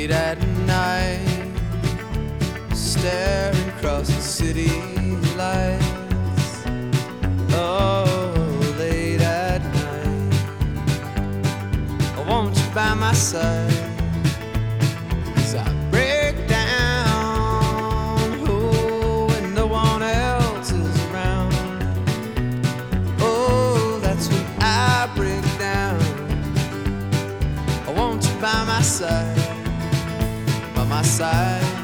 late at night, staring across the city lights. Oh, late at night, I want you by my side. 'Cause I break down, oh, when no one else is around. Oh, that's when I break down. I want you by my side, by my side.